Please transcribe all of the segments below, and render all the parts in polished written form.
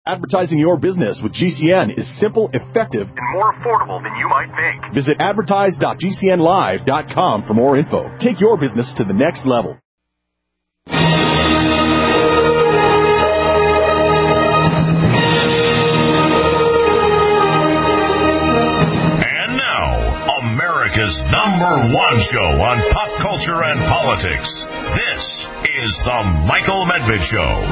Advertising your business with GCN is simple, effective, and more affordable than you might think. Visit advertise.gcnlive.com for more info. Take your business to the next level. And now, America's #1 show on pop culture and politics. This is The Michael Medved Show.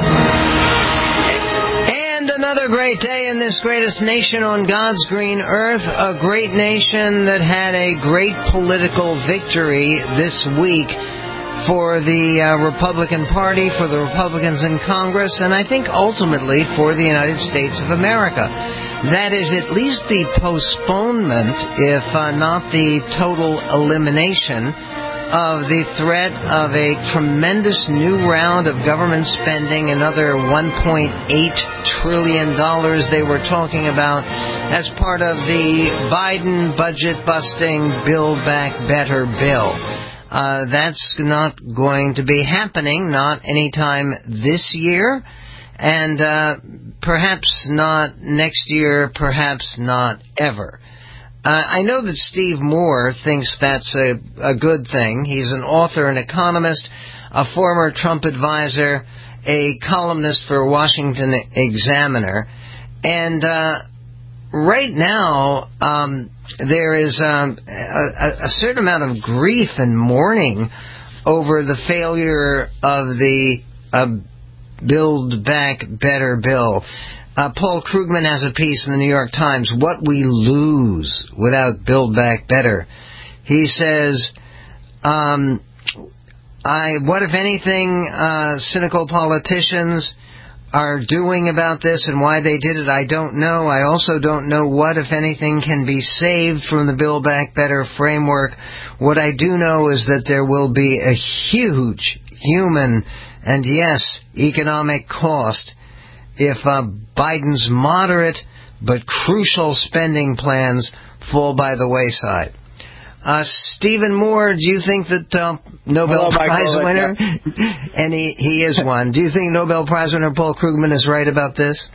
And another great day in this greatest nation on God's green earth, a great nation that had a great political victory this week for the Republican Party, for the Republicans in Congress, and I think ultimately for the United States of America. That is at least the postponement, if not the total elimination, of the threat of a tremendous new round of government spending, another $1.8 trillion they were talking about as part of the Biden budget-busting Build Back Better bill. That's not going to be happening, not anytime this year, and perhaps not next year, perhaps not ever. I know that Steve Moore thinks that's a good thing. He's an author, an economist, a former Trump advisor, a columnist for Washington Examiner. And right now, there is a certain amount of grief and mourning over the failure of the Build Back Better bill. Paul Krugman has a piece in the New York Times, What We Lose Without Build Back Better. He says, what, if anything, cynical politicians are doing about this and why they did it, I don't know. I also don't know what, if anything, can be saved from the Build Back Better framework. What I do know is that there will be a huge human and, yes, economic cost if Biden's moderate but crucial spending plans fall by the wayside. Stephen Moore, do you think that Nobel Prize winner, and he is one, do you think Nobel Prize winner Paul Krugman is right about this?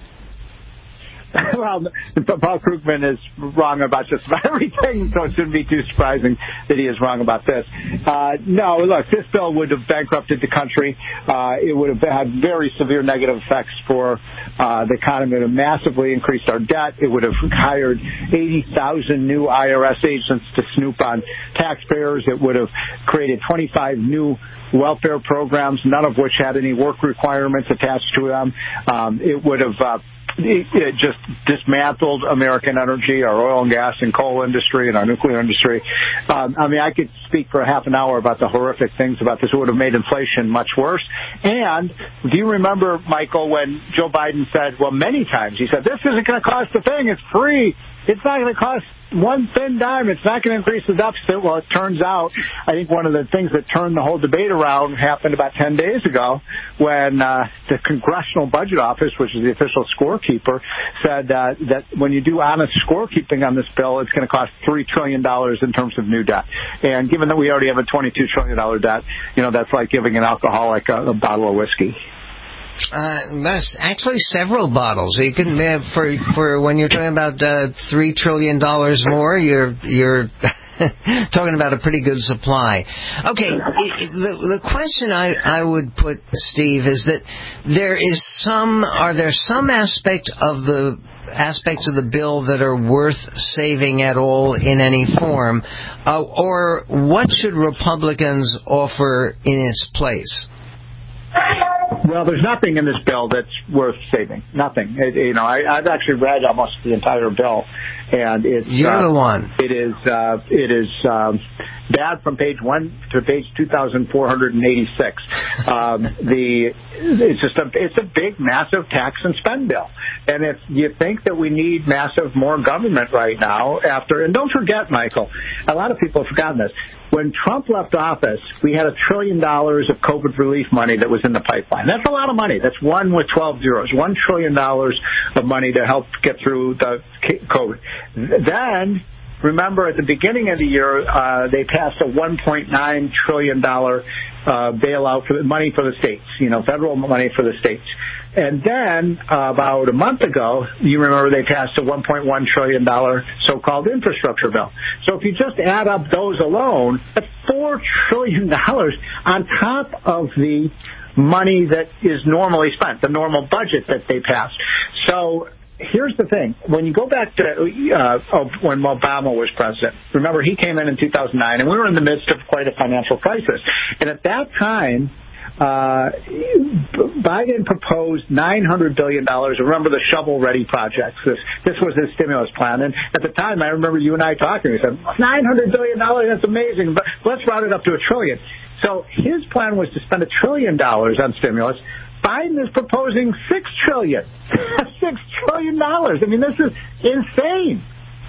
Well, Paul Krugman is wrong about just about everything, so it shouldn't be too surprising that he is wrong about this. No, look, this bill would have bankrupted the country. It would have had very severe negative effects for the economy. It would have massively increased our debt. It would have hired 80,000 new IRS agents to snoop on taxpayers. It would have created 25 new welfare programs, none of which had any work requirements attached to them. It would have it just dismantled American energy, our oil and gas and coal industry and our nuclear industry. I could speak for a half an hour about the horrific things about this. It would have made inflation much worse. And do you remember, Michael, when Joe Biden said, well, many times, he said, this isn't going to cost a thing. It's free. It's not going to cost one thin dime. It's not going to increase the deficit. Well, it turns out, I think one of the things that turned the whole debate around happened about 10 days ago when the Congressional Budget Office, which is the official scorekeeper, said that when you do honest scorekeeping on this bill, it's going to cost $3 trillion in terms of new debt. And given that we already have a $22 trillion debt, that's like giving an alcoholic a bottle of whiskey. That's actually several bottles. You can for when you're talking about $3 trillion more, you're talking about a pretty good supply. Okay, the question I would put, Steve, is that are there some aspects of the bill that are worth saving at all in any form, or what should Republicans offer in its place? Well, there's nothing in this bill that's worth saving. Nothing. I've actually read almost the entire bill, and it's you're the one. It is bad from page 1 to page 2,486. It's a big, massive tax and spend bill. And if you think that we need more government right now, and don't forget, Michael, a lot of people have forgotten this. When Trump left office, we had $1 trillion of COVID relief money that was in the pipeline. That's a lot of money. That's one with 12 zeros. $1 trillion of money to help get through the COVID. Then, remember, at the beginning of the year, they passed a $1.9 trillion bailout for the money for the states, federal money for the states. And then about a month ago, you remember they passed a $1.1 trillion so-called infrastructure bill. So if you just add up those alone, that's $4 trillion on top of the money that is normally spent, the normal budget that they passed. So here's the thing. When you go back to when Obama was president, remember he came in 2009, and we were in the midst of quite a financial crisis. And at that time, Biden proposed $900 billion. Remember the shovel-ready projects. This was his stimulus plan. And at the time, I remember you and I talking. We said, $900 billion, that's amazing, but let's round it up to $1 trillion. So his plan was to spend $1 trillion on stimulus. Biden is proposing $6 trillion. $6 trillion. I mean, this is insane.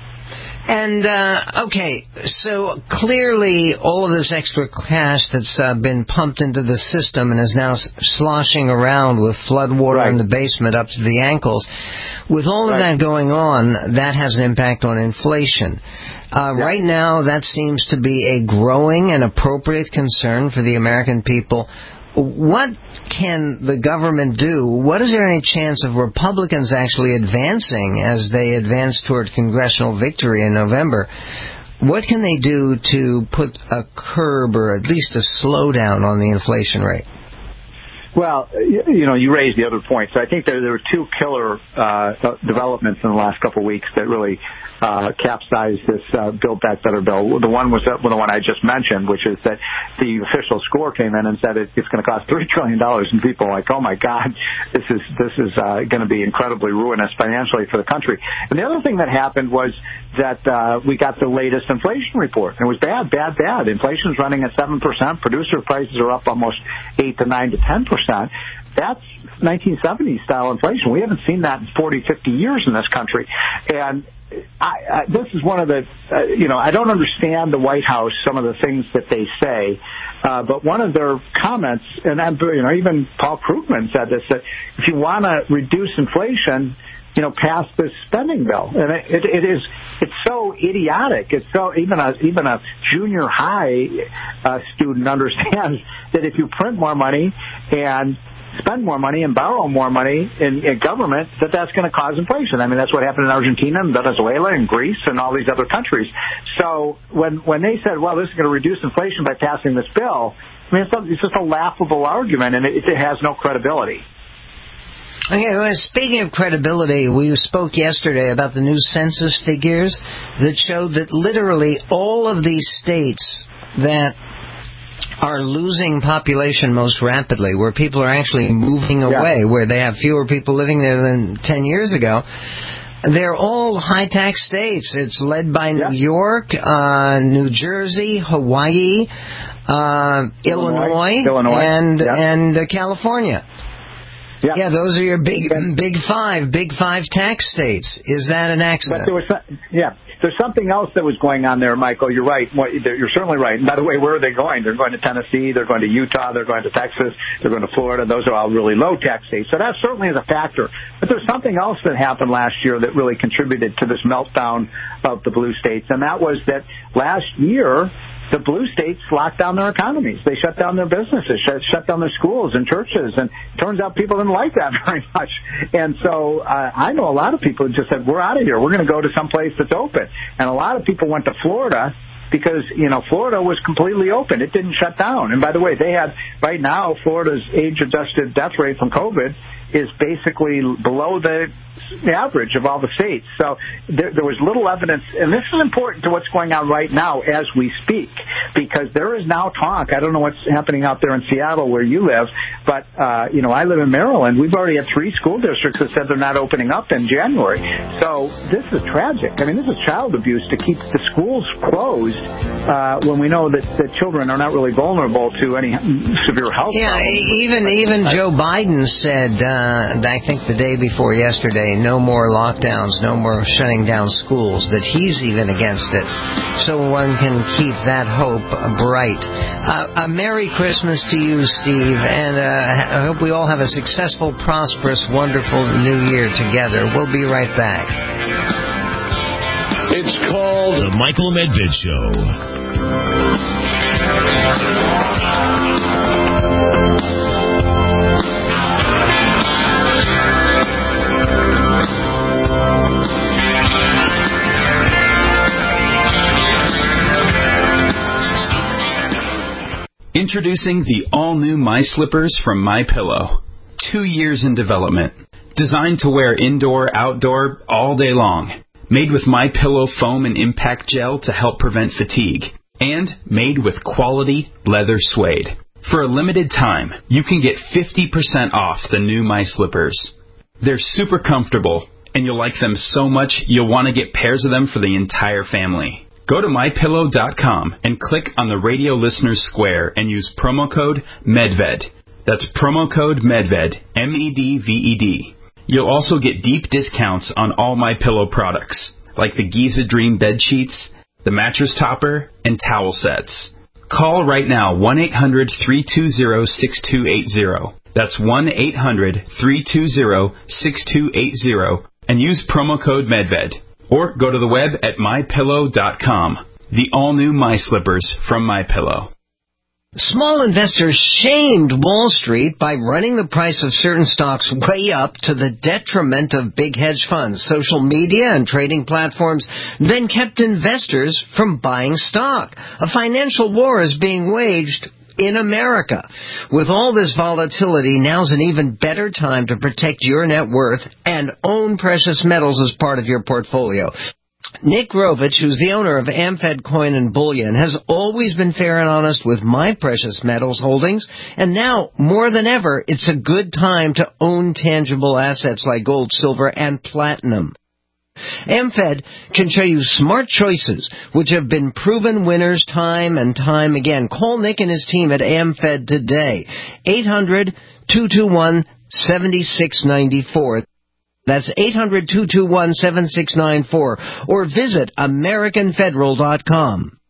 And, okay, so clearly all of this extra cash that's been pumped into the system and is now sloshing around with flood water in the basement up to the ankles, with all of that going on, that has an impact on inflation. Right now, that seems to be a growing and appropriate concern for the American people. What can the government do? What is there any chance of Republicans actually advancing as they advance toward congressional victory in November? What can they do to put a curb or at least a slowdown on the inflation rate? Well, you raised the other point. So I think there were two killer developments in the last couple of weeks that really capsized this Build Back Better bill. The one was the one I just mentioned, which is that the official score came in and said it's going to cost $3 trillion, and people are like, oh my God, this is going to be incredibly ruinous financially for the country. And the other thing that happened was that we got the latest inflation report. It was bad. Inflation's running at 7%. Producer prices are up almost 8 to 9 to 10%. That's 1970s style inflation. We haven't seen that in 40, 50 years in this country. And this is one of the, I don't understand the White House, some of the things that they say, but one of their comments, and even Paul Krugman said this, that if you want to reduce inflation, pass this spending bill. And it's so idiotic. It's so, even a junior high student understands that if you print more money and spend more money and borrow more money in government, that's going to cause inflation. I mean, that's what happened in Argentina and Venezuela and Greece and all these other countries. So when they said, well, this is going to reduce inflation by passing this bill, I mean, it's just a laughable argument, and it has no credibility. Okay, well, speaking of credibility, we spoke yesterday about the new census figures that showed that literally all of these states that are losing population most rapidly, where people are actually moving away, where they have fewer people living there than 10 years ago, they're all high-tax states. It's led by New York, New Jersey, Hawaii, Illinois. And California. Yeah, those are your big five tax states. Is that an accident? But there's something else that was going on there, Michael. You're right. You're certainly right. And by the way, where are they going? They're going to Tennessee. They're going to Utah. They're going to Texas. They're going to Florida. Those are all really low tax states. So that certainly is a factor. But there's something else that happened last year that really contributed to this meltdown of the blue states, and that was that last year the blue states locked down their economies. They shut down their businesses, shut down their schools and churches, and it turns out people didn't like that very much. And so I know a lot of people who just said, we're out of here. We're going to go to some place that's open. And a lot of people went to Florida because, Florida was completely open. It didn't shut down. And by the way, right now, Florida's age-adjusted death rate from COVID is basically below the average of all the states. So there was little evidence, and this is important to what's going on right now as we speak, because there is now talk. I don't know what's happening out there in Seattle where you live, but, I live in Maryland. We've already had 3 school districts that said they're not opening up in January. So this is tragic. I mean, this is child abuse to keep the schools closed when we know that children are not really vulnerable to any severe health problems. Even Joe Biden said, I think the day before yesterday, no more lockdowns, no more shutting down schools, that he's even against it. So one can keep that hope bright. A Merry Christmas to you, Steve, and I hope we all have a successful, prosperous, wonderful New Year together. We'll be right back. It's called The Michael Medved Show. Introducing the all-new My Slippers from MyPillow. 2 years in development. Designed to wear indoor, outdoor, all day long. Made with MyPillow foam and impact gel to help prevent fatigue. And made with quality leather suede. For a limited time, you can get 50% off the new My Slippers. They're super comfortable, and you'll like them so much you'll want to get pairs of them for the entire family. Go to MyPillow.com and click on the radio listeners square and use promo code MEDVED. That's promo code MEDVED, MEDVED. You'll also get deep discounts on all MyPillow products, like the Giza Dream bed sheets, the mattress topper, and towel sets. Call right now, 1-800-320-6280. That's 1-800-320-6280, and use promo code MEDVED. Or go to the web at MyPillow.com. The all-new My Slippers from MyPillow. Small investors shamed Wall Street by running the price of certain stocks way up to the detriment of big hedge funds. Social media and trading platforms then kept investors from buying stock. A financial war is being waged in America. With all this volatility, now's an even better time to protect your net worth and own precious metals as part of your portfolio. Nick Rovich, who's the owner of AmFed Coin and Bullion, has always been fair and honest with my precious metals holdings, and now, more than ever, it's a good time to own tangible assets like gold, silver, and platinum. AmFed can show you smart choices which have been proven winners time and time again. Call Nick and his team at AmFed today. 800-221-7694. That's 800-221-7694. Or visit AmericanFederal.com.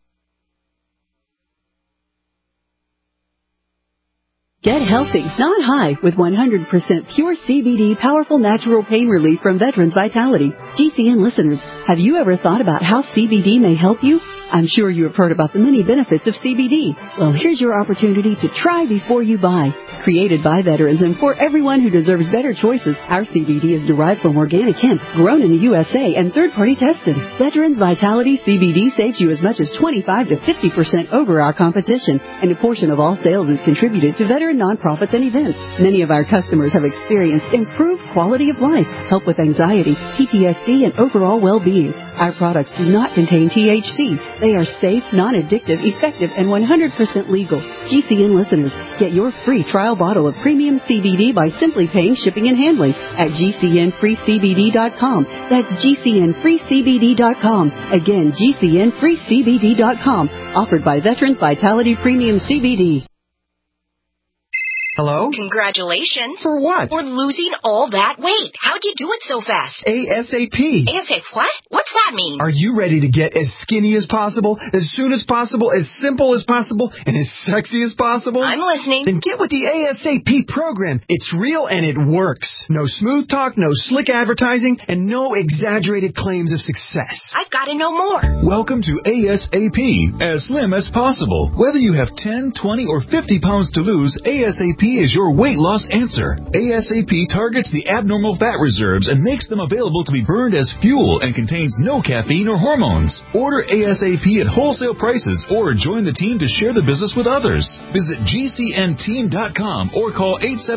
Get healthy, not high, with 100% pure CBD powerful natural pain relief from Veterans Vitality. GCN listeners, have you ever thought about how CBD may help you? I'm sure you have heard about the many benefits of CBD. Well, here's your opportunity to try before you buy. Created by veterans and for everyone who deserves better choices, our CBD is derived from organic hemp, grown in the USA, and third-party tested. Veterans Vitality CBD saves you as much as 25 to 50% over our competition, and a portion of all sales is contributed to veteran nonprofits and events. Many of our customers have experienced improved quality of life, help with anxiety, PTSD, and overall well-being. Our products do not contain THC. They are safe, non-addictive, effective, and 100% legal. GCN listeners, get your free trial bottle of premium CBD by simply paying shipping and handling at GCNFreeCBD.com. That's GCNFreeCBD.com. Again, GCNFreeCBD.com. Offered by Veterans Vitality Premium CBD. Hello? Congratulations. For what? For losing all that weight. How'd you do it so fast? ASAP. ASAP what? What's that mean? Are you ready to get as skinny as possible, as soon as possible, as simple as possible, and as sexy as possible? I'm listening. Then get with the ASAP program. It's real and it works. No smooth talk, no slick advertising, and no exaggerated claims of success. I've got to know more. Welcome to ASAP, as slim as possible. Whether you have 10, 20, or 50 pounds to lose, ASAP is your weight loss answer. ASAP targets the abnormal fat reserves and makes them available to be burned as fuel and contains no caffeine or hormones. Order ASAP at wholesale prices or join the team to share the business with others. Visit GCNteam.com or call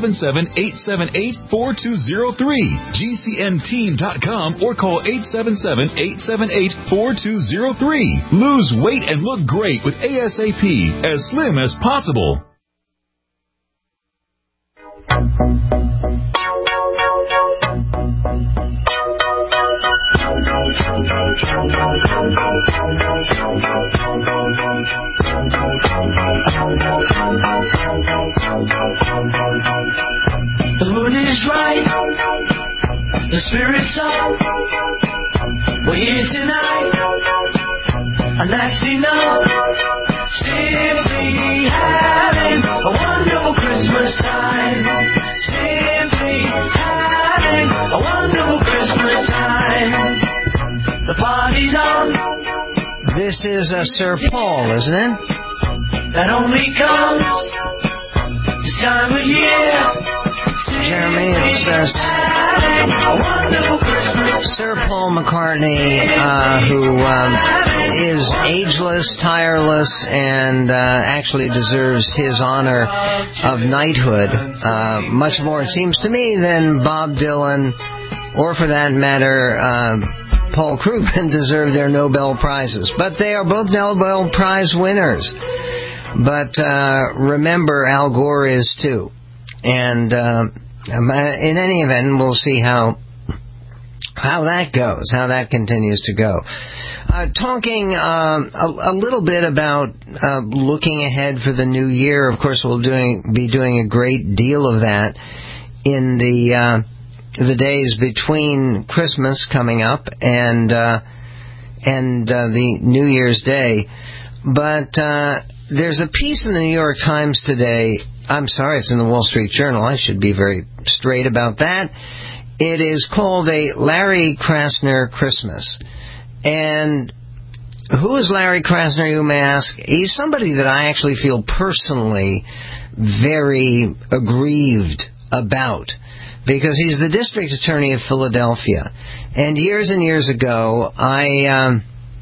877-878-4203. GCNteam.com or call 877-878-4203. Lose weight and look great with ASAP, as slim as possible. The mood is right, the spirit's up, we're here tonight, and that's enough. Simply having a wonderful Christmas time. Simply having a wonderful Christmas time. The party's on. This is Sir Paul, isn't it? That only comes this time of year. Jeremy, it's Sir Paul McCartney, who is ageless, tireless, and actually deserves his honor of knighthood much more, it seems to me, than Bob Dylan, or for that matter, Paul Krugman deserve their Nobel Prizes. But they are both Nobel Prize winners. But remember, Al Gore is too. And in any event, we'll see how that goes, how that continues to go. Talking a little bit about looking ahead for the new year. Of course, we'll be doing a great deal of that in the days between Christmas coming up and the New Year's Day. But there's a piece in the New York Times today. I'm sorry, it's in the Wall Street Journal. I should be very straight about that. It is called a Larry Krasner Christmas. And who is Larry Krasner, you may ask? He's somebody that I actually feel personally very aggrieved about, because he's the district attorney of Philadelphia. And years ago, I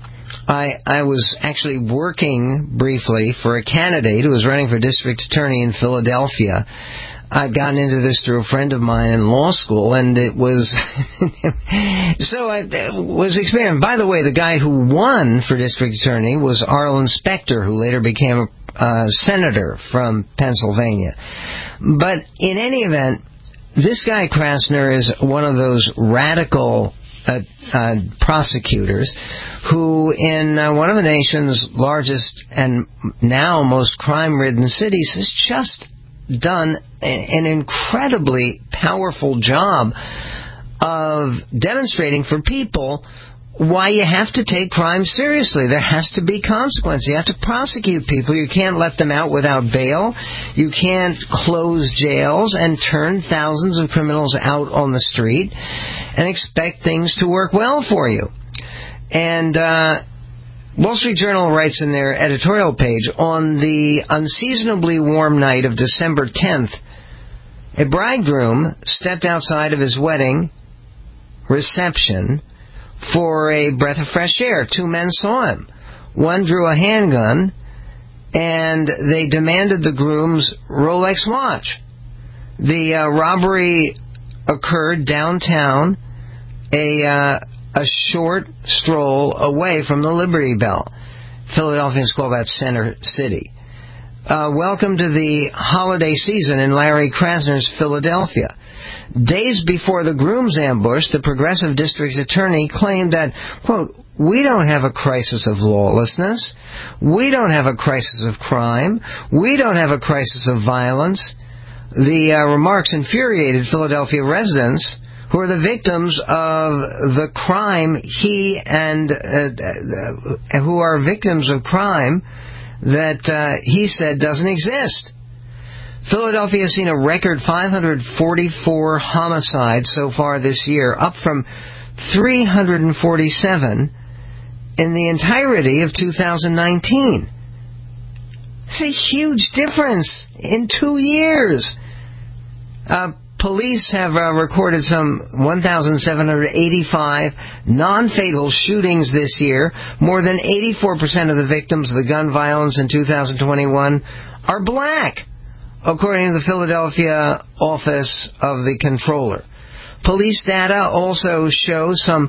was actually working briefly for a candidate who was running for district attorney in Philadelphia. I'd gotten into this through a friend of mine in law school, and it was so I was experiencing. By the way, the guy who won for district attorney was Arlen Specter, who later became a senator from Pennsylvania. But in any event, this guy Krasner is one of those radical prosecutors who, in one of the nation's largest and now most crime-ridden cities, has just done an incredibly powerful job of demonstrating for people why you have to take crime seriously. There has to be consequence. You have to prosecute people. You can't let them out without bail. You can't close jails and turn thousands of criminals out on the street and expect things to work well for you. And Wall Street Journal writes in their editorial page, on the unseasonably warm night of December 10th, a bridegroom stepped outside of his wedding reception for a breath of fresh air. Two men saw him. One drew a handgun, and they demanded the groom's Rolex watch. The robbery occurred downtown, a short stroll away from the Liberty Bell. Philadelphians call that Center City. Welcome to the holiday season in Larry Krasner's Philadelphia. Days before the groom's ambush, the progressive district attorney claimed that, quote, "We don't have a crisis of lawlessness. We don't have a crisis of crime. We don't have a crisis of violence." The remarks infuriated Philadelphia residents who are the victims of the crime who are victims of crime that he said doesn't exist. Philadelphia has seen a record 544 homicides so far this year, up from 347 in the entirety of 2019. It's a huge difference in 2 years. Police have recorded some 1,785 non-fatal shootings this year. More than 84% of the victims of the gun violence in 2021 are black, according to the Philadelphia Office of the Comptroller. Police data also shows some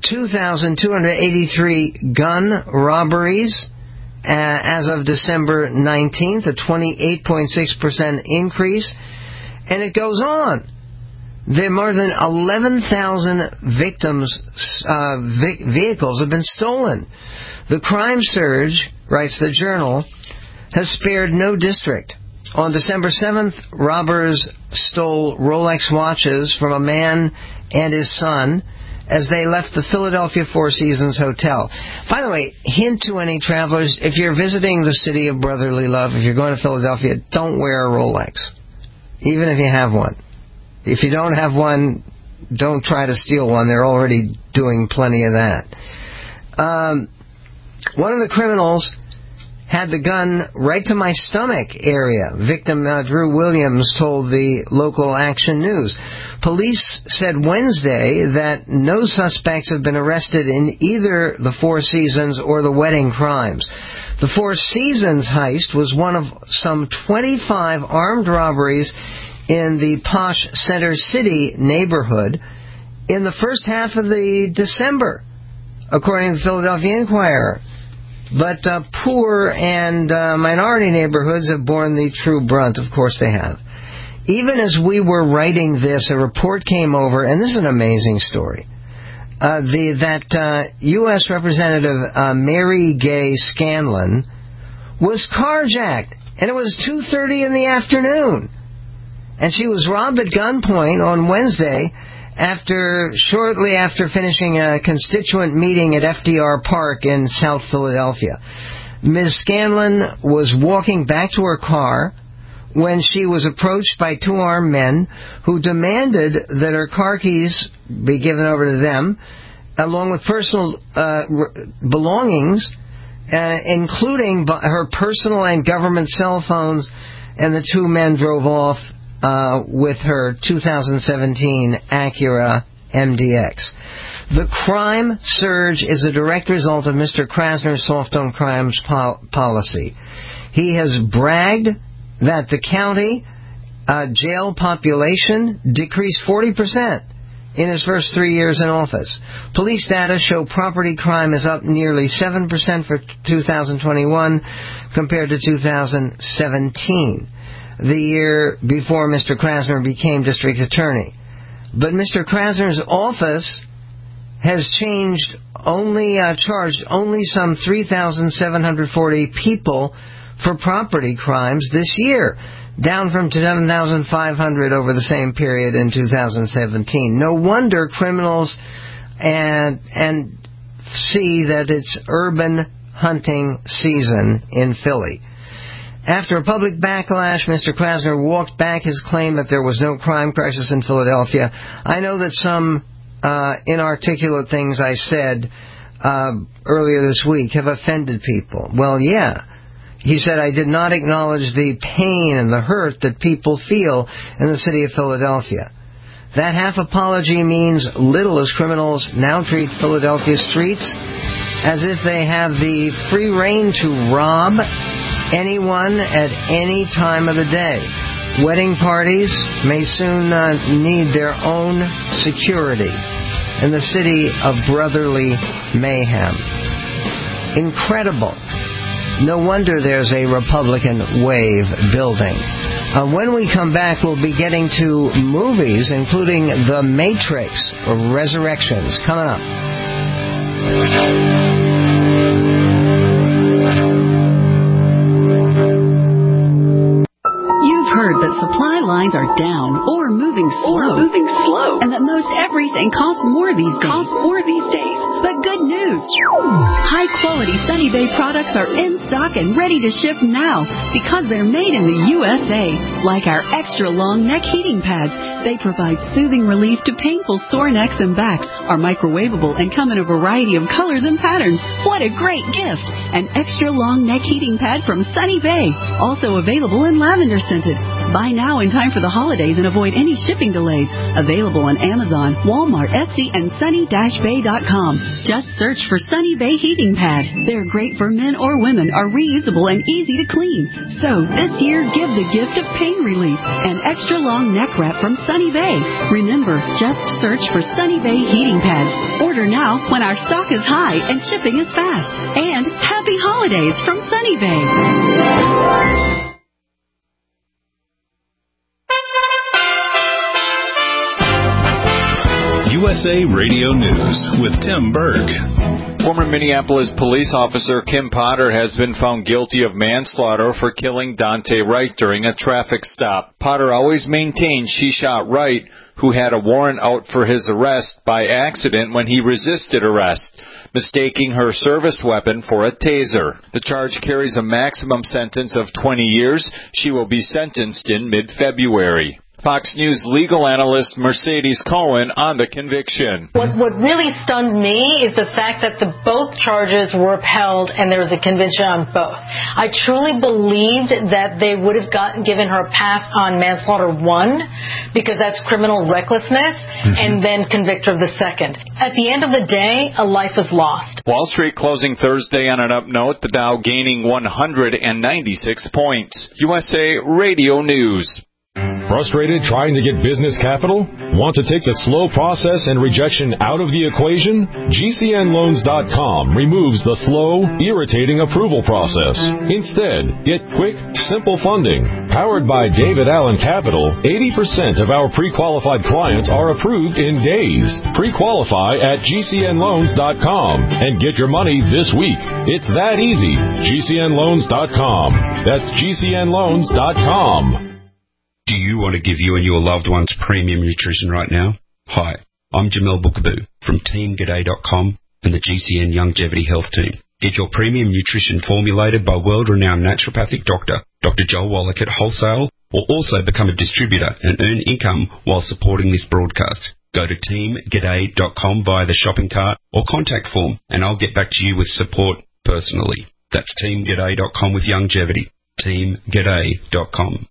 2,283 gun robberies as of December 19th, a 28.6% increase. And it goes on. There are more than 11,000 victims' vehicles have been stolen. The crime surge, writes the Journal, has spared no district. On December 7th, robbers stole Rolex watches from a man and his son as they left the Philadelphia Four Seasons Hotel. By the way, hint to any travelers, if you're visiting the city of brotherly love, if you're going to Philadelphia, don't wear a Rolex, even if you have one. If you don't have one, don't try to steal one. They're already doing plenty of that. One of the criminals had the gun right to my stomach area. Victim Drew Williams told the local Action News. Police said Wednesday that no suspects have been arrested in either the Four Seasons or the wedding crimes. The Four Seasons heist was one of some 25 armed robberies in the posh Center City neighborhood in the first half of the December, according to the Philadelphia Inquirer. But poor and minority neighborhoods have borne the true brunt. Of course they have. Even as we were writing this, a report came over, and this is an amazing story, that U.S. Representative Mary Gay Scanlon was carjacked, and it was 2:30 in the afternoon. And she was robbed at gunpoint on Wednesday shortly after finishing a constituent meeting at FDR Park in South Philadelphia. Ms. Scanlon was walking back to her car when she was approached by two armed men who demanded that her car keys be given over to them, along with personal belongings, including her personal and government cell phones, and the two men drove off with her 2017 Acura MDX. The crime surge is a direct result of Mr. Krasner's soft on crimes policy. He has bragged that the county jail population decreased 40% in his first 3 years in office. Police data show property crime is up nearly 7% for 2021 compared to 2017. The year before Mr. Krasner became district attorney. But Mr. Krasner's office has charged only some 3,740 people for property crimes this year, down from 7,500 over the same period in 2017. No wonder criminals and see that it's urban hunting season in Philly. After a public backlash, Mr. Krasner walked back his claim that there was no crime crisis in Philadelphia. I know that some inarticulate things I said earlier this week have offended people. Well, yeah. He said, I did not acknowledge the pain and the hurt that people feel in the city of Philadelphia. That half apology means little as criminals now treat Philadelphia streets as if they have the free rein to rob anyone at any time of the day. Wedding parties may soon need their own security in the city of brotherly mayhem. Incredible. No wonder there's a Republican wave building. When we come back, we'll be getting to movies, including The Matrix Resurrections, coming up. Heard that supply lines are down or moving slow, and that most everything costs more these days. But good news! High-quality Sunny Bay products are in stock and ready to ship now because they're made in the USA. Like our extra-long neck heating pads, they provide soothing relief to painful sore necks and backs, are microwavable and come in a variety of colors and patterns. What a great gift! An extra-long neck heating pad from Sunny Bay, also available in lavender scented. Buy now in time for the holidays and avoid any shipping delays. Available on Amazon, Walmart, Etsy, and sunny-bay.com. Just search for Sunny Bay Heating Pad. They're great for men or women, are reusable and easy to clean. So this year, give the gift of pain relief. An extra long neck wrap from Sunny Bay. Remember, just search for Sunny Bay Heating Pads. Order now when our stock is high and shipping is fast. And happy holidays from Sunny Bay. USA Radio News with Tim Berg. Former Minneapolis police officer Kim Potter has been found guilty of manslaughter for killing Dante Wright during a traffic stop. Potter always maintained she shot Wright, who had a warrant out for his arrest, by accident when he resisted arrest, mistaking her service weapon for a taser. The charge carries a maximum sentence of 20 years. She will be sentenced in mid-February. Fox News legal analyst Mercedes Cohen on the conviction. What really stunned me is the fact that both charges were upheld and there was a conviction on both. I truly believed that they would have given her a pass on manslaughter 1 because that's criminal recklessness, and then convict her of the second. At the end of the day, a life is lost. Wall Street closing Thursday on an up note, the Dow gaining 196 points. USA Radio News. Frustrated trying to get business capital? Want to take the slow process and rejection out of the equation? GCNLoans.com removes the slow, irritating approval process. Instead, get quick, simple funding. Powered by David Allen Capital, 80% of our pre-qualified clients are approved in days. Pre-qualify at GCNLoans.com and get your money this week. It's that easy. GCNLoans.com. That's GCNLoans.com. Do you want to give you and your loved ones premium nutrition right now? Hi, I'm Jamel Bookaboo from TeamGaday.com and the GCN Longevity Health Team. Get your premium nutrition formulated by world-renowned naturopathic doctor, Dr. Joel Wallach at Wholesale, or also become a distributor and earn income while supporting this broadcast. Go to TeamGaday.com via the shopping cart or contact form, and I'll get back to you with support personally. That's TeamGaday.com with longevity. TeamGaday.com.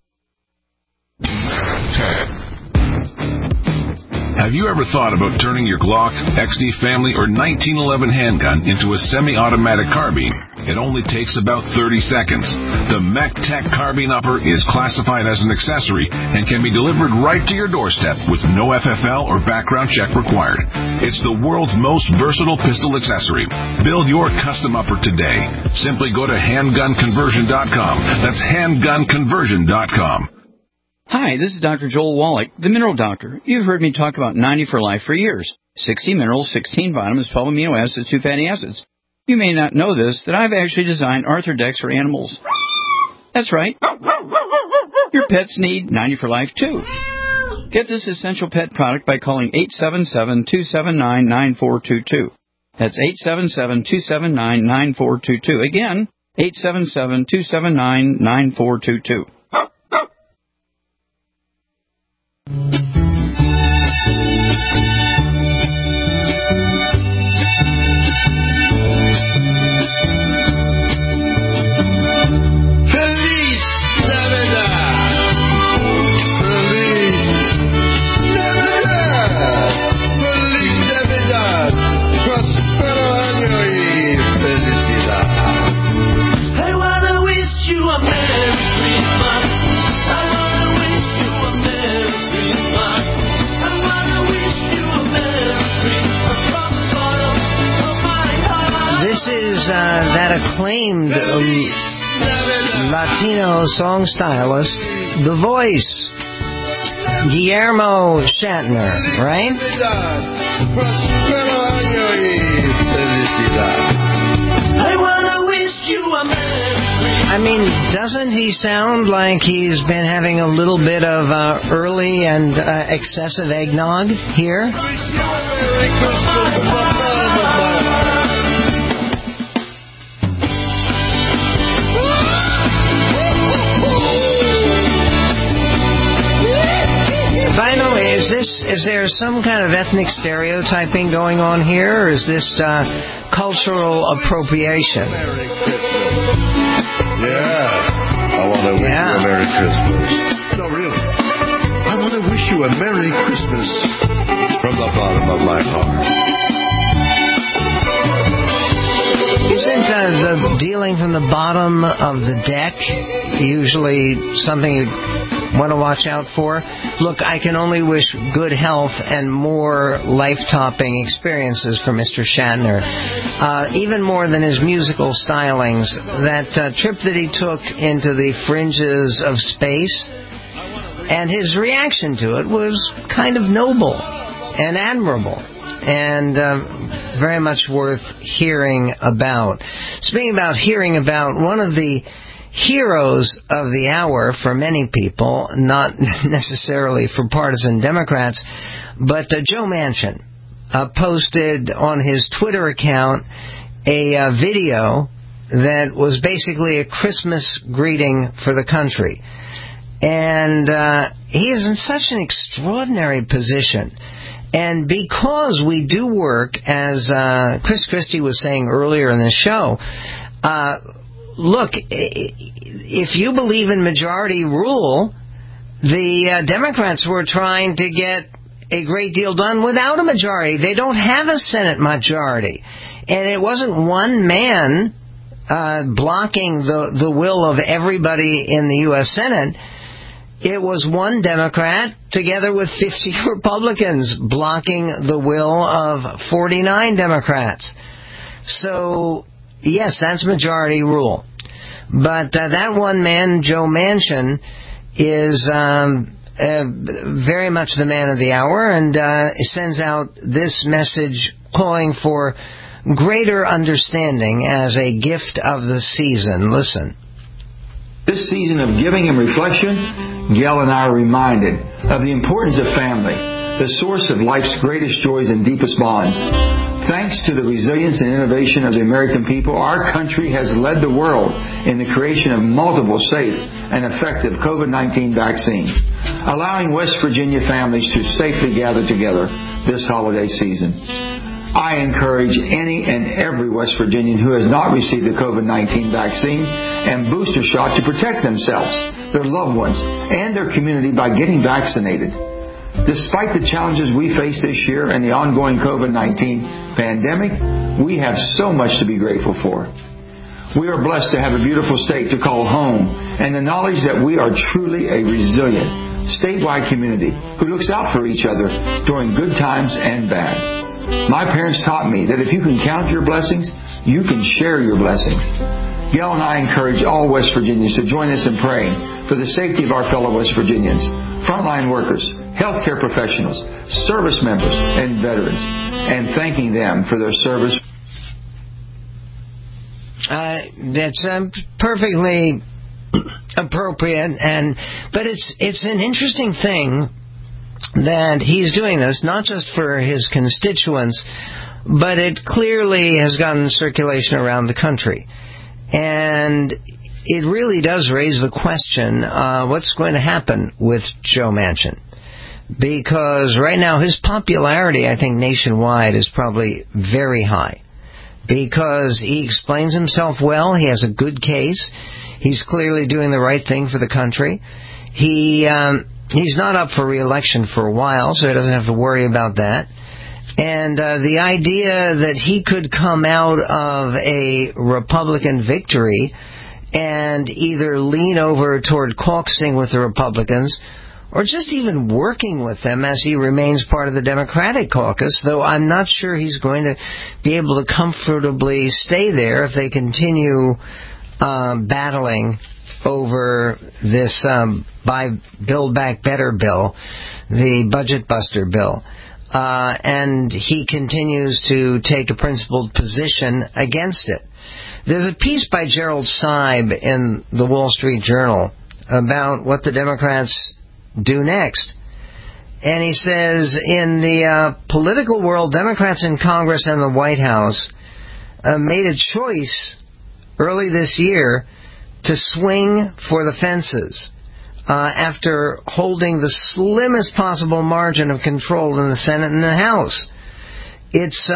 Have you ever thought about turning your Glock, XD Family, or 1911 handgun into a semi-automatic carbine? It only takes about 30 seconds. The MechTech Carbine Upper is classified as an accessory and can be delivered right to your doorstep with no FFL or background check required. It's the world's most versatile pistol accessory. Build your custom upper today. Simply go to handgunconversion.com. That's handgunconversion.com. Hi, this is Dr. Joel Wallach, the Mineral Doctor. You've heard me talk about 90 for Life for years. 60 minerals, 16 vitamins, 12 amino acids, 2 fatty acids. You may not know this, that I've actually designed Arthrodex for animals. That's right. Your pets need 90 for Life, too. Get this essential pet product by calling 877-279-9422. That's 877-279-9422. Again, 877-279-9422. That acclaimed Latino song stylist, The Voice, Guillermo Shatner, right? I wanna wish you a I mean, doesn't he sound like he's been having a little bit of early and excessive eggnog here? Finally, is there some kind of ethnic stereotyping going on here, or is this cultural appropriation? Yeah, I want to wish you a Merry Christmas. No, really. I want to wish you a Merry Christmas from the bottom of my heart. Isn't the dealing from the bottom of the deck usually something you want to watch out for? Look, I can only wish good health and more life-topping experiences for Mr. Shatner. Even more than his musical stylings, that trip that he took into the fringes of space, and his reaction to it was kind of noble and admirable, and very much worth hearing about. Speaking about hearing about, one of the heroes of the hour for many people, not necessarily for partisan Democrats, but Joe Manchin posted on his Twitter account a video that was basically a Christmas greeting for the country. And he is in such an extraordinary position. And because we do work, as Chris Christie was saying earlier in the show, look, if you believe in majority rule, the Democrats were trying to get a great deal done without a majority. They don't have a Senate majority. And it wasn't one man blocking the will of everybody in the U.S. Senate. It was one Democrat together with 50 Republicans blocking the will of 49 Democrats. So, yes, that's majority rule. But that one man, Joe Manchin, is very much the man of the hour, and sends out this message calling for greater understanding as a gift of the season. Listen. This season of giving and reflection, Gail and I are reminded of the importance of family, the source of life's greatest joys and deepest bonds. Thanks to the resilience and innovation of the American people, our country has led the world in the creation of multiple safe and effective COVID-19 vaccines, allowing West Virginia families to safely gather together this holiday season. I encourage any and every West Virginian who has not received the COVID-19 vaccine and booster shot to protect themselves, their loved ones, and their community by getting vaccinated. Despite the challenges we face this year and the ongoing COVID-19 pandemic, we have so much to be grateful for. We are blessed to have a beautiful state to call home and the knowledge that we are truly a resilient, statewide community who looks out for each other during good times and bad. My parents taught me that if you can count your blessings, you can share your blessings. Gail and I encourage all West Virginians to join us in praying for the safety of our fellow West Virginians, frontline workers, healthcare professionals, service members, and veterans, and thanking them for their service. That's perfectly appropriate, but it's an interesting thing that he's doing this, not just for his constituents, but it clearly has gotten circulation around the country. And it really does raise the question, what's going to happen with Joe Manchin? Because right now his popularity, I think, nationwide is probably very high. Because he explains himself well, he has a good case, he's clearly doing the right thing for the country. He's not up for re-election for a while, so he doesn't have to worry about that. And the idea that he could come out of a Republican victory and either lean over toward caucusing with the Republicans or just even working with them as he remains part of the Democratic caucus, though I'm not sure he's going to be able to comfortably stay there if they continue battling over this Build Back Better bill, the Budget Buster bill. And he continues to take a principled position against it. There's a piece by Gerald Seib in the Wall Street Journal about what the Democrats do next. And he says, in the political world, Democrats in Congress and the White House made a choice early this year to swing for the fences after holding the slimmest possible margin of control in the Senate and the House. It's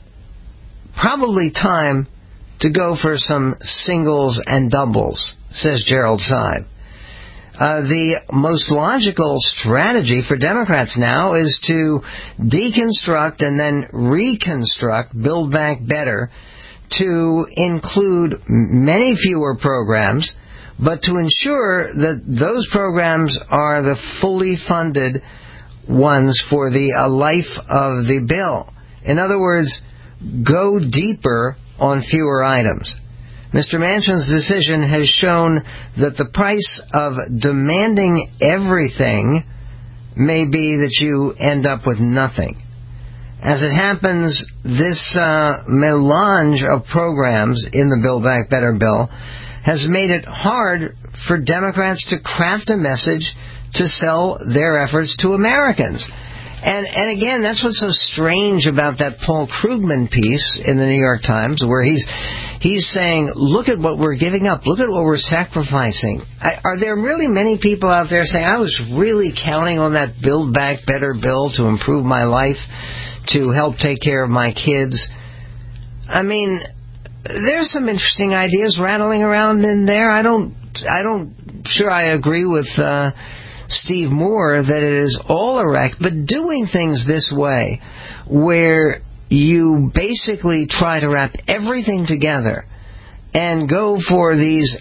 probably time to go for some singles and doubles, says Gerald Seib. The most logical strategy for Democrats now is to deconstruct and then reconstruct Build Back Better to include many fewer programs, but to ensure that those programs are the fully funded ones for the life of the bill. In other words, go deeper on fewer items. Mr. Manchin's decision has shown that the price of demanding everything may be that you end up with nothing. As it happens, this melange of programs in the Build Back Better bill has made it hard for Democrats to craft a message to sell their efforts to Americans. And again, that's what's so strange about that Paul Krugman piece in the New York Times, where he's saying, look at what we're giving up. Look at what we're sacrificing. Are there really many people out there saying, I was really counting on that Build Back Better bill to improve my life, to help take care of my kids? I mean, there's some interesting ideas rattling around in there. I don't sure I agree with Steve Moore that it is all erect, but doing things this way, where you basically try to wrap everything together and go for these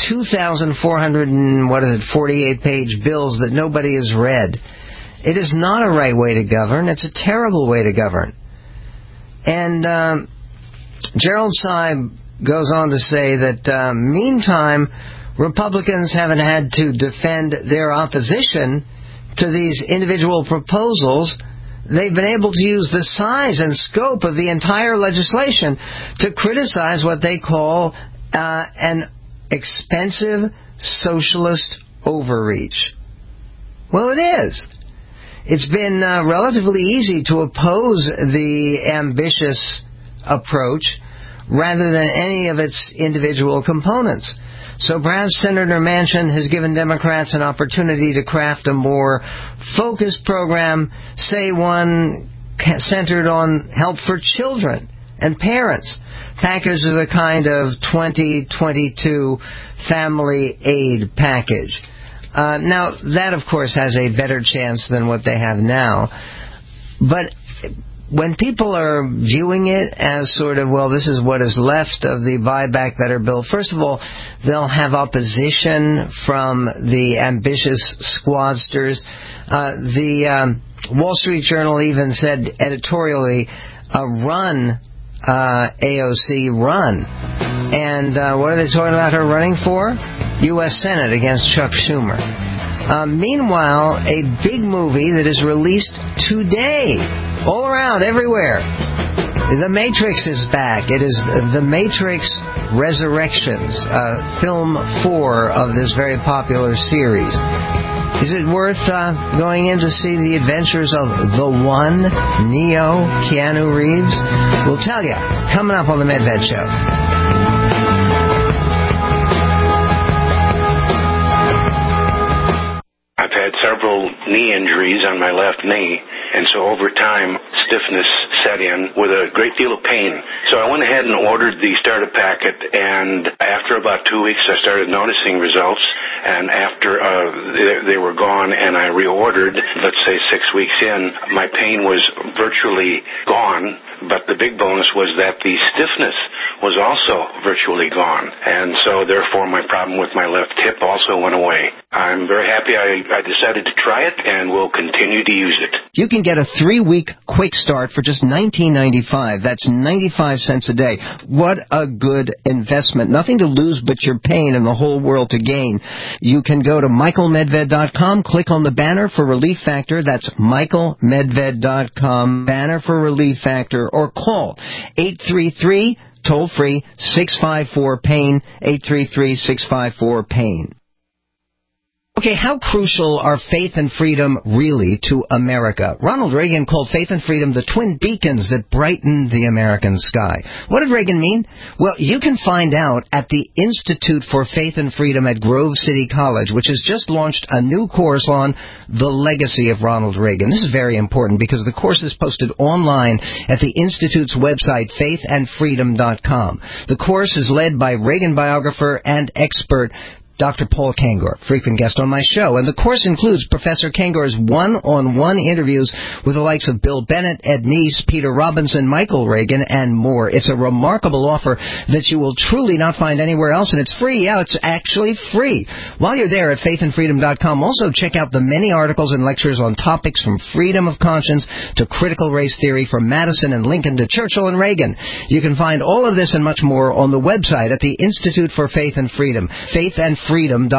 2,448-page bills that nobody has read. It is not a right way to govern. It's a terrible way to govern. And Gerald Seib goes on to say that, meantime, Republicans haven't had to defend their opposition to these individual proposals. They've been able to use the size and scope of the entire legislation to criticize what they call an expensive socialist overreach. Well, it is. It's been relatively easy to oppose the ambitious approach rather than any of its individual components. So perhaps Senator Manchin has given Democrats an opportunity to craft a more focused program, say one centered on help for children and parents, packaged as a kind of 2022 family aid package. Now, that, of course, has a better chance than what they have now. But when people are viewing it as sort of, well, this is what is left of the Build Back Better bill, first of all, they'll have opposition from the ambitious squadsters. The Wall Street Journal even said editorially, run, AOC, run. And what are they talking about her running for? U.S. Senate against Chuck Schumer. Meanwhile, a big movie that is released today, all around, everywhere. The Matrix is back. It is The Matrix Resurrections, film 4 of this very popular series. Is it worth going in to see the adventures of The One, Neo, Keanu Reeves? We'll tell you, coming up on The Medved Show. I've had several knee injuries on my left knee, and so over time, stiffness set in with a great deal of pain. So I went ahead and ordered the starter packet, and after about 2 weeks, I started noticing results, and after they were gone and I reordered, let's say 6 weeks in, my pain was virtually gone, but the big bonus was that the stiffness was also virtually gone, and so therefore my problem with my left hip also went away. I'm very happy I decided to try it, and will continue to use it. You can get a 3-week quick start for just $19.95. That's 95 cents a day. What a good investment. Nothing to lose but your pain and the whole world to gain. You can go to michaelmedved.com, click on the banner for Relief Factor. That's michaelmedved.com, banner for Relief Factor, or call 833 toll-free 654-PAIN, 833-654-PAIN. Okay, how crucial are faith and freedom really to America? Ronald Reagan called faith and freedom the twin beacons that brighten the American sky. What did Reagan mean? Well, you can find out at the Institute for Faith and Freedom at Grove City College, which has just launched a new course on the legacy of Ronald Reagan. This is very important because the course is posted online at the Institute's website, faithandfreedom.com. The course is led by Reagan biographer and expert Dr. Paul Kengor, frequent guest on my show. And the course includes Professor Kengor's one-on-one interviews with the likes of Bill Bennett, Ed Neese, Peter Robinson, Michael Reagan, and more. It's a remarkable offer that you will truly not find anywhere else, and it's free. Yeah, it's actually free. While you're there at faithandfreedom.com, also check out the many articles and lectures on topics from freedom of conscience to critical race theory, from Madison and Lincoln to Churchill and Reagan. You can find all of this and much more on the website at the Institute for Faith and Freedom, faithandfreedom.com.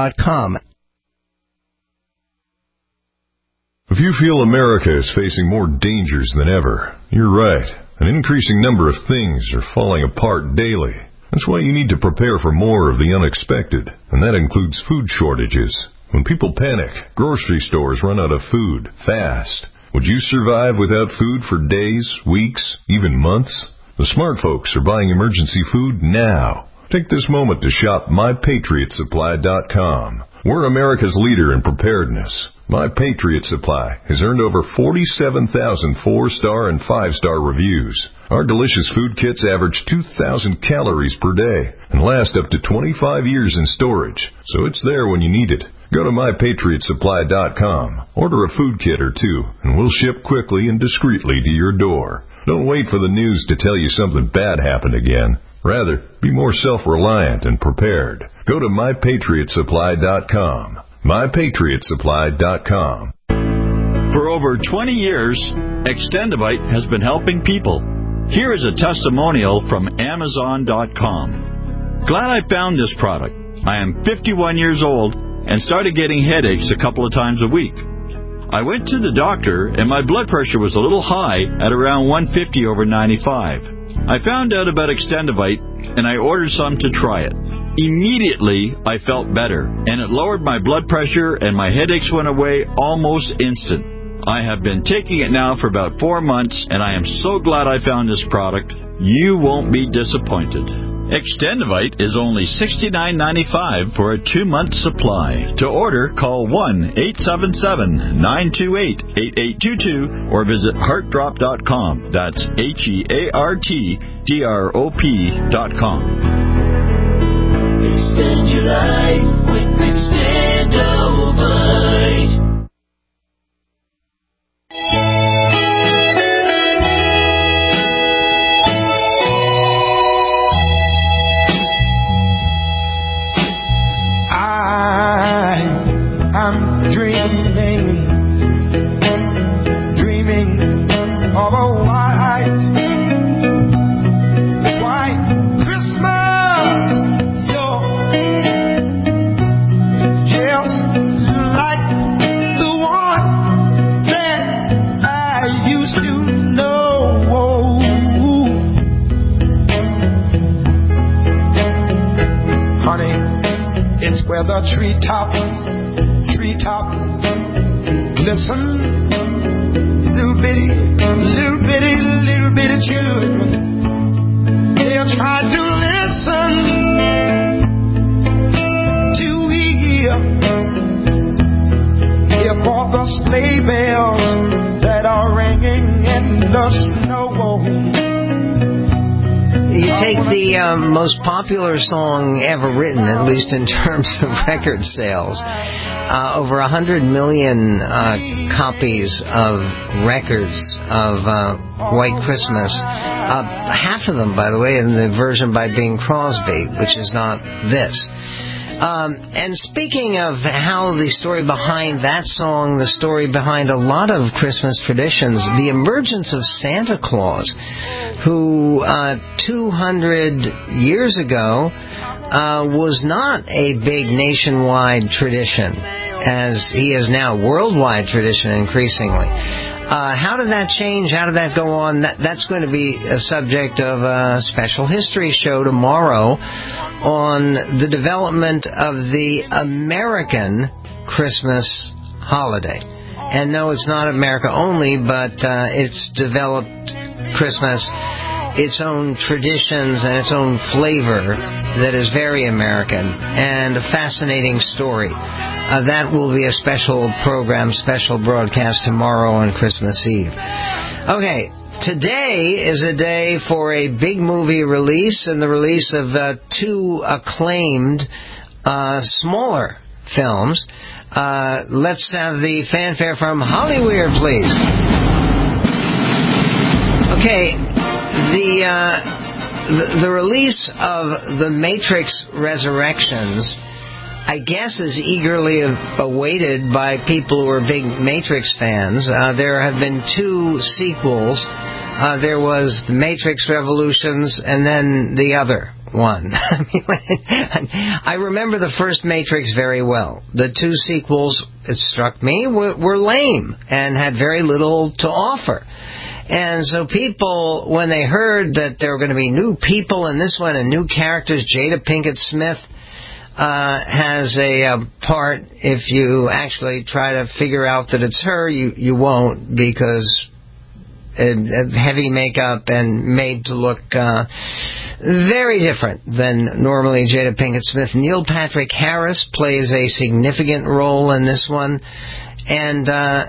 If you feel America is facing more dangers than ever, you're right. An increasing number of things are falling apart daily. That's why you need to prepare for more of the unexpected, and that includes food shortages. When people panic, grocery stores run out of food fast. Would you survive without food for days, weeks, even months? The smart folks are buying emergency food now. Take this moment to shop MyPatriotSupply.com. We're America's leader in preparedness. My Patriot Supply has earned over 47,000 4-star and 5-star reviews. Our delicious food kits average 2,000 calories per day and last up to 25 years in storage, so it's there when you need it. Go to MyPatriotSupply.com, order a food kit or two, and we'll ship quickly and discreetly to your door. Don't wait for the news to tell you something bad happened again. Rather, be more self-reliant and prepared. Go to MyPatriotSupply.com. MyPatriotSupply.com. For over 20 years, Extendivite has been helping people. Here is a testimonial from Amazon.com. Glad I found this product. I am 51 years old and started getting headaches a couple of times a week. I went to the doctor and my blood pressure was a little high at around 150 over 95. I found out about Extendivite and I ordered some to try it. Immediately, I felt better, and it lowered my blood pressure and my headaches went away almost instant. I have been taking it now for about 4 months, and I am so glad I found this product. You won't be disappointed. Extendivite is only $69.95 for a 2-month supply. To order, call 1-877-928-8822 or visit heartdrop.com. That's HEARTDROP.com. Extend your life with Extendivite. I'm dreaming of a white Christmas. You're just like the one that I used to know. Honey, it's where the treetops glisten. Little bitty children, they're trying to listen to hear for the sleigh bells that are ringing in the snow. You take the most popular song ever written, at least in terms of record sales. Over 100 million copies of records of White Christmas. Half of them, by the way, in the version by Bing Crosby, which is not this. And speaking of how the story behind that song, the story behind a lot of Christmas traditions, the emergence of Santa Claus, who 200 years ago was not a big nationwide tradition, as he is now worldwide tradition increasingly. How did that change? How did that go on? That's going to be a subject of a special history show tomorrow on the development of the American Christmas holiday. And no, it's not America only, but it's developed Christmas, its own traditions and its own flavor that is very American and a fascinating story. That will be a special program, special broadcast tomorrow on Christmas Eve. Okay, today is a day for a big movie release and the release of 2 acclaimed smaller films. Let's have the fanfare from Hollyweird, please. Okay, the release of The Matrix Resurrections, I guess, is eagerly awaited by people who are big Matrix fans. There have been 2 sequels. There was The Matrix Revolutions and then the other one. I remember the first Matrix very well. The 2 sequels, it struck me, were lame and had very little to offer. And so people, when they heard that there were going to be new people in this one and new characters, Jada Pinkett Smith, has a part. If you actually try to figure out that it's her, you won't, because heavy makeup and made to look very different than normally Jada Pinkett Smith. Neil Patrick Harris plays a significant role in this one, and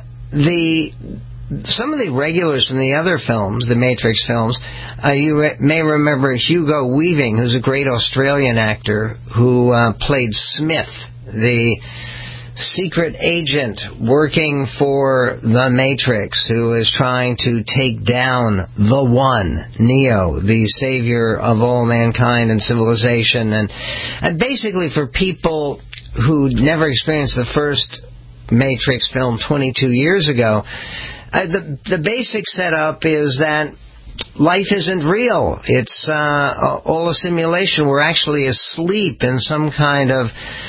some of the regulars from the other films, the Matrix films, you may remember Hugo Weaving, who's a great Australian actor who played Smith, the secret agent working for the Matrix, who is trying to take down the One, Neo, the savior of all mankind and civilization. And basically, for people who never experienced the first Matrix film 22 years ago, the basic setup is that life isn't real. It's all a simulation. We're actually asleep in some kind of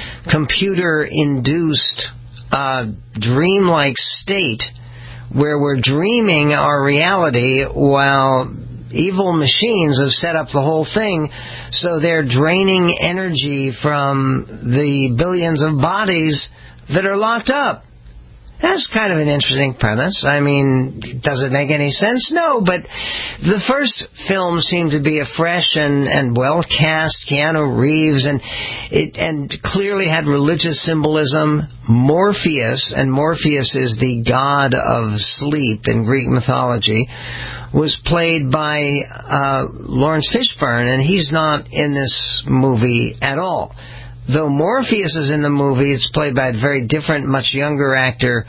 computer-induced dreamlike state where we're dreaming our reality while evil machines have set up the whole thing, so they're draining energy from the billions of bodies that are locked up. That's kind of an interesting premise. I mean, does it make any sense? No, but the first film seemed to be a fresh and well-cast Keanu Reeves, and clearly had religious symbolism. Morpheus, and Morpheus is the god of sleep in Greek mythology, was played by Lawrence Fishburne, and he's not in this movie at all. Though Morpheus is in the movie, it's played by a very different, much younger actor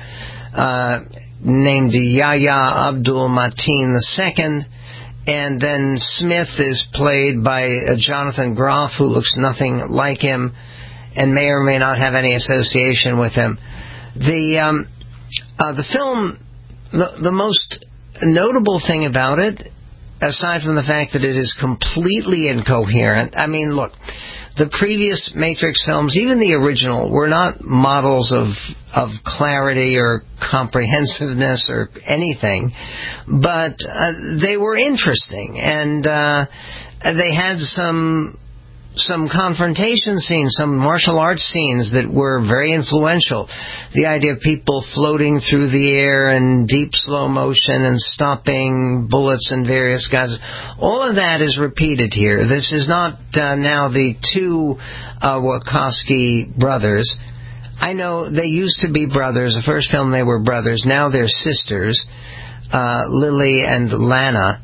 named Yahya Abdul-Mateen II. And then Smith is played by Jonathan Groff, who looks nothing like him and may or may not have any association with him. The film, the most notable thing about it, aside from the fact that it is completely incoherent, I mean, look, the previous Matrix films, even the original, were not models of clarity or comprehensiveness or anything, but they were interesting, and they had some confrontation scenes, some martial arts scenes that were very influential. The idea of people floating through the air in deep slow motion and stopping bullets and various guys. All of that is repeated here. This is not now the two Wachowski brothers. I know they used to be brothers. The first film they were brothers. Now they're sisters, Lily and Lana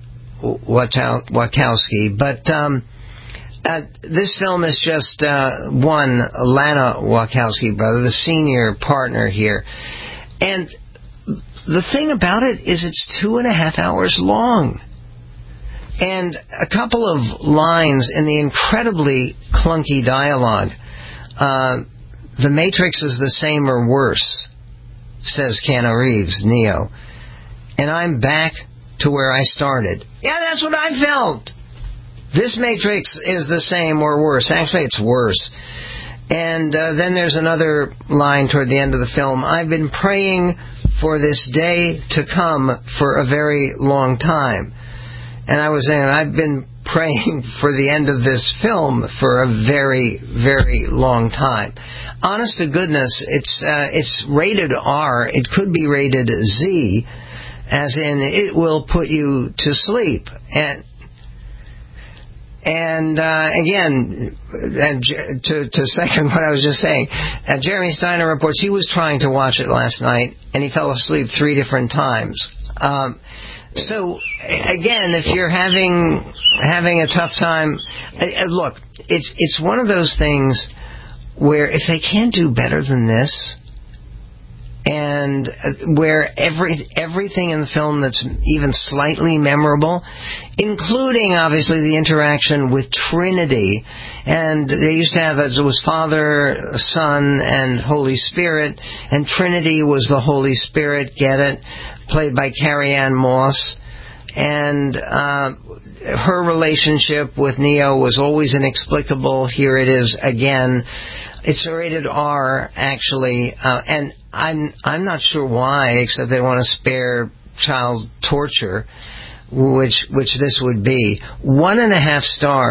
Wachowski. But this film is just one Lana Wachowski brother, the senior partner here. And the thing about it is it's 2.5 hours long. And a couple of lines in the incredibly clunky dialogue. The Matrix is the same or worse, says Keanu Reeves, Neo. And I'm back to where I started. Yeah, that's what I felt. This Matrix is the same or worse. Actually, it's worse. And then there's another line toward the end of the film. I've been praying for this day to come for a very long time. And I was saying, I've been praying for the end of this film for a very, very long time. Honest to goodness, it's rated R. It could be rated Z, as in it will put you to sleep. And again, to second what I was just saying, Jeremy Steiner reports he was trying to watch it last night and he fell asleep 3 different times. So again, if you're having a tough time, look, it's one of those things where if they can't do better than this, and where everything in the film that's even slightly memorable, including obviously the interaction with Trinity, and they used to have it was Father, Son, and Holy Spirit, and Trinity was the Holy Spirit, get it, played by Carrie-Anne Moss, and her relationship with Neo was always inexplicable. Here it is again. It's rated R, actually, and I'm not sure why, except they want to spare child torture, which this would be. 1.5 stars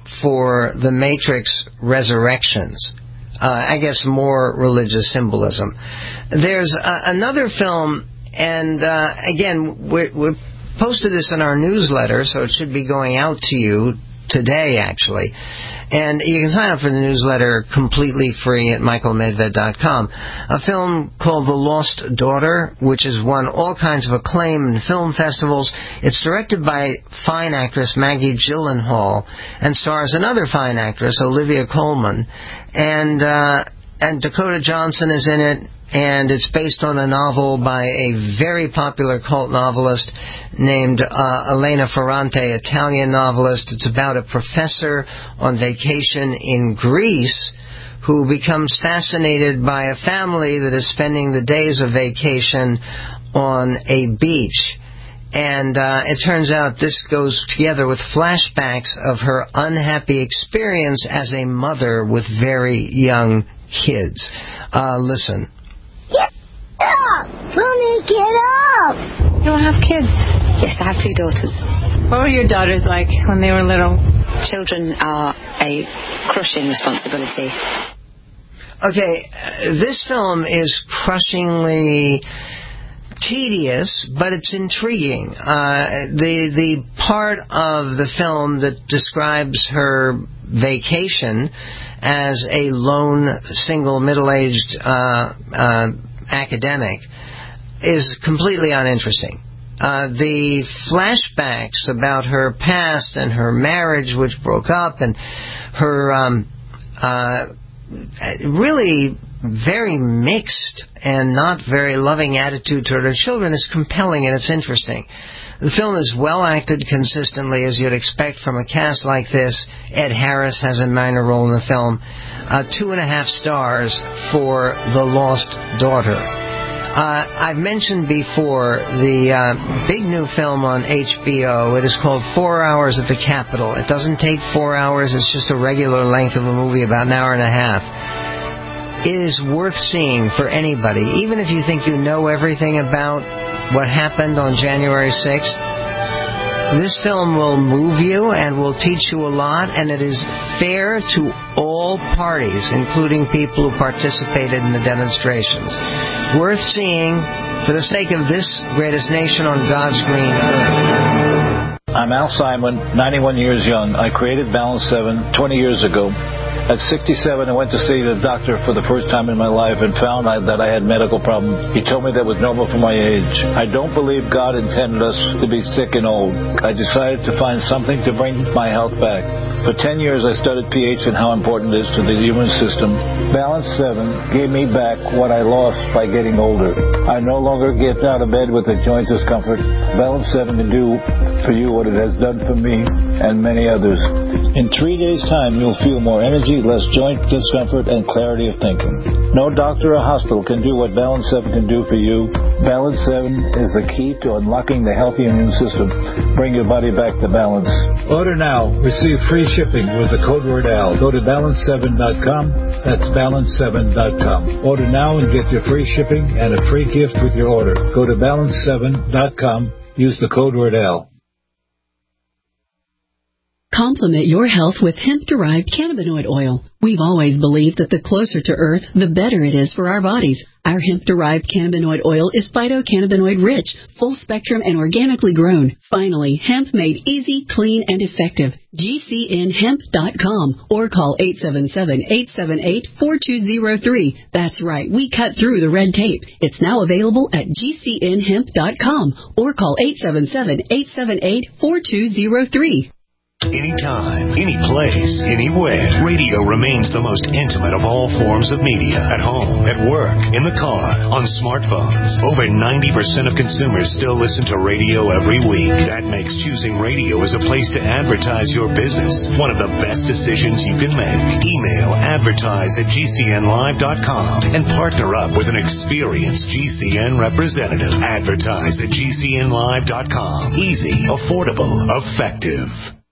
for the Matrix Resurrections. I guess more religious symbolism. There's another film, and again, we posted this in our newsletter, so it should be going out to you today, actually. And you can sign up for the newsletter completely free at michaelmedved.com. A film called The Lost Daughter, which has won all kinds of acclaim in film festivals. It's directed by fine actress Maggie Gyllenhaal and stars another fine actress, Olivia Colman. And Dakota Johnson is in it. And it's based on a novel by a very popular cult novelist named Elena Ferrante, Italian novelist. It's about a professor on vacation in Greece who becomes fascinated by a family that is spending the days of vacation on a beach. And it turns out this goes together with flashbacks of her unhappy experience as a mother with very young kids. Listen. Get up! Mommy, get up! You don't have kids? Yes, I have 2 daughters. What were your daughters like when they were little? Children are a crushing responsibility. Okay, this film is crushingly tedious, but it's intriguing. The part of the film that describes her vacation as a lone, single, middle-aged academic is completely uninteresting. The flashbacks about her past and her marriage, which broke up, and her really very mixed and not very loving attitude toward her children is compelling, and it's interesting. The film is well acted consistently, as you'd expect from a cast like this. Ed Harris has a minor role in the film. 2.5 stars for The Lost Daughter. I've mentioned before the big new film on HBO. It is called 4 Hours at the Capitol. It doesn't take 4 hours. It's just a regular length of a movie, about an hour and a half. It is worth seeing for anybody, even if you think you know everything about what happened on January 6th. This film will move you and will teach you a lot, and it is fair to all parties, including people who participated in the demonstrations. Worth seeing for the sake of this greatest nation on God's green earth. I'm Al Simon, 91 years young. I created Balance 7 20 years ago. At 67, I went to see the doctor for the first time in my life and found that I had medical problems. He told me that was normal for my age. I don't believe God intended us to be sick and old. I decided to find something to bring my health back. For 10 years, I studied pH and how important it is to the human system. Balance 7 gave me back what I lost by getting older. I no longer get out of bed with a joint discomfort. Balance 7 can do for you what it has done for me and many others. In 3 days' time, you'll feel more energy, less joint discomfort, and clarity of thinking. No doctor or hospital can do what Balance 7 can do for you. Balance 7 is the key to unlocking the healthy immune system. Bring your body back to balance. Order now. Receive free shipping with the code word AL. Go to balance7.com. That's balance7.com. Order now and get your free shipping and a free gift with your order. Go to balance7.com. Use the code word AL. Complement your health with hemp-derived cannabinoid oil. We've always believed that the closer to Earth, the better it is for our bodies. Our hemp-derived cannabinoid oil is phytocannabinoid-rich, full-spectrum, and organically grown. Finally, hemp made easy, clean, and effective. GCNhemp.com or call 877-878-4203. That's right, we cut through the red tape. It's now available at GCNhemp.com or call 877-878-4203. Anytime, any place, anywhere. Radio remains the most intimate of all forms of media. At home, at work, in the car, on smartphones. Over 90% of consumers still listen to radio every week. That makes choosing radio as a place to advertise your business one of the best decisions you can make. Email advertise@gcnlive.com and partner up with an experienced GCN representative. Advertise@gcnlive.com. Easy, affordable, effective.